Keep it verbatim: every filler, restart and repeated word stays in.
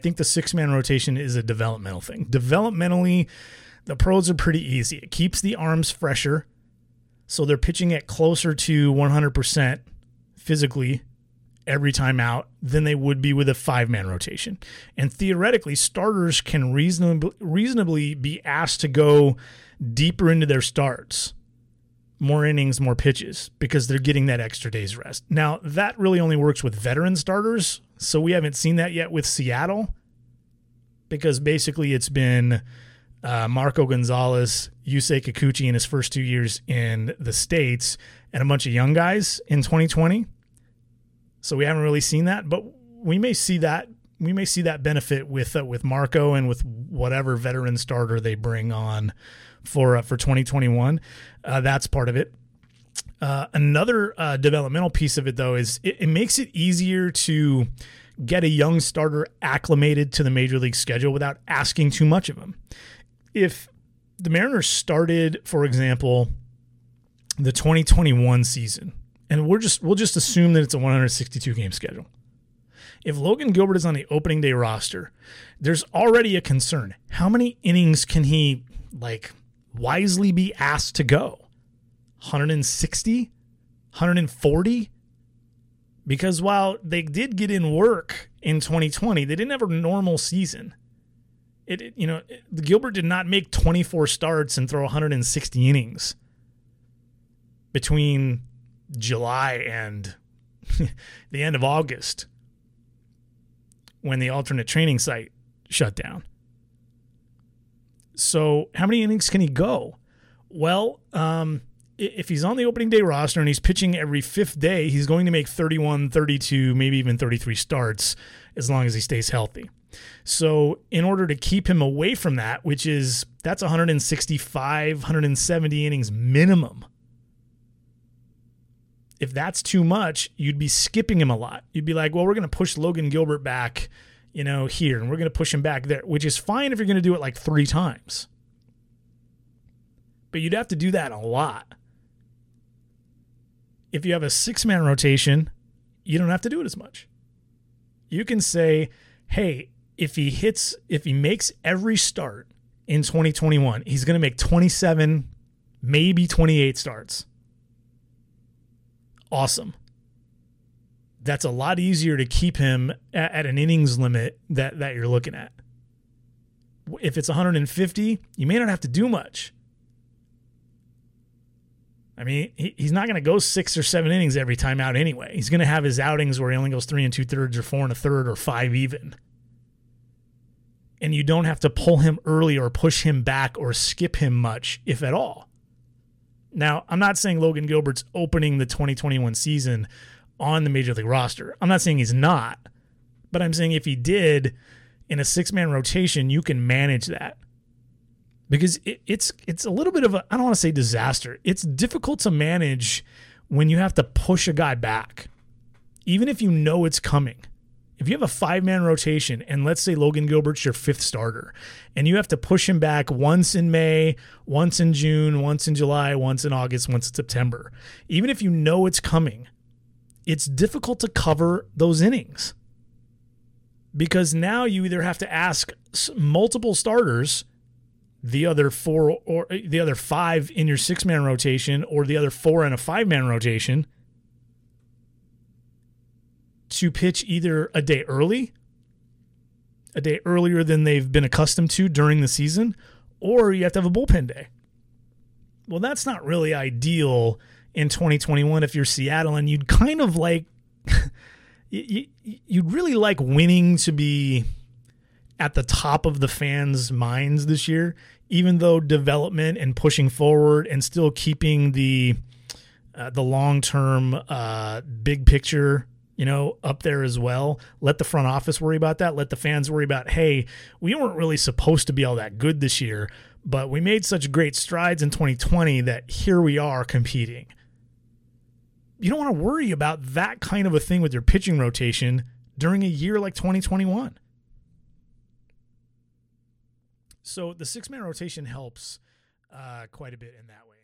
think the six-man rotation is a developmental thing. Developmentally, the pros are pretty easy. It keeps the arms fresher, so they're pitching at closer to one hundred percent physically every time out than they would be with a five-man rotation. And theoretically, starters can reasonably, reasonably be asked to go deeper into their starts, more innings, more pitches, because they're getting that extra day's rest. Now, that really only works with veteran starters, so we haven't seen that yet with Seattle, because basically it's been uh, Marco Gonzalez, Yusei Kikuchi in his first two years in the States, and a bunch of young guys in twenty twenty. So we haven't really seen that, but we may see that we may see that benefit with uh, with Marco and with whatever veteran starter they bring on for uh, for twenty twenty-one. Uh, that's part of it. Uh, another uh, developmental piece of it, though, is it, it makes it easier to get a young starter acclimated to the major league schedule without asking too much of them. If the Mariners started, for example, the twenty twenty-one season, and we're just we'll just assume that it's a one hundred sixty-two game schedule. If Logan Gilbert is on the opening day roster, there's already a concern. How many innings can he like wisely be asked to go? one hundred sixty? one hundred forty? Because while they did get in work in twenty twenty, they didn't have a normal season. It, it you know, it, Gilbert did not make twenty-four starts and throw one hundred sixty innings between July and the end of August when the alternate training site shut down. So how many innings can he go? Well, um, if he's on the opening day roster and he's pitching every fifth day, he's going to make thirty-one, thirty-two, maybe even thirty-three starts as long as he stays healthy. So in order to keep him away from that, which is, that's one hundred sixty-five, one hundred seventy innings minimum. If that's too much, you'd be skipping him a lot. You'd be like, well, we're going to push Logan Gilbert back, you know, here, and we're going to push him back there, which is fine if you're going to do it like three times. But you'd have to do that a lot. If you have a six-man rotation, you don't have to do it as much. You can say, hey, if he hits, if he makes every start in twenty twenty-one, he's going to make twenty-seven, maybe twenty-eight starts. Awesome. That's a lot easier to keep him at, at an innings limit that, that you're looking at. If it's one hundred fifty, you may not have to do much. I mean, he, he's not going to go six or seven innings every time out anyway. He's going to have his outings where he only goes three and two thirds or four and a third or five even. And you don't have to pull him early or push him back or skip him much, if at all. Now, I'm not saying Logan Gilbert's opening the twenty twenty-one season on the Major League roster. I'm not saying he's not. But I'm saying if he did, in a six-man rotation, you can manage that. Because it, it's it's a little bit of a, I don't want to say disaster. It's difficult to manage when you have to push a guy back, even if you know it's coming. If you have a five-man rotation, and let's say Logan Gilbert's your fifth starter, and you have to push him back once in May, once in June, once in July, once in August, once in September, even if you know it's coming, it's difficult to cover those innings. Because now you either have to ask multiple starters, the other four or the other five in your six-man rotation, or the other four in a five-man rotation, to pitch either a day early, a day earlier than they've been accustomed to during the season, or you have to have a bullpen day. Well, that's not really ideal in twenty twenty-one if you're Seattle, and you'd kind of like, you, you'd really like winning to be at the top of the fans' minds this year, even though development and pushing forward and still keeping the uh, the long-term uh, big picture, you know, up there as well. Let the front office worry about that. Let the fans worry about, hey, we weren't really supposed to be all that good this year, but we made such great strides in twenty twenty that here we are competing. You don't want to worry about that kind of a thing with your pitching rotation during a year like twenty twenty-one. So the six-man rotation helps uh, quite a bit in that way.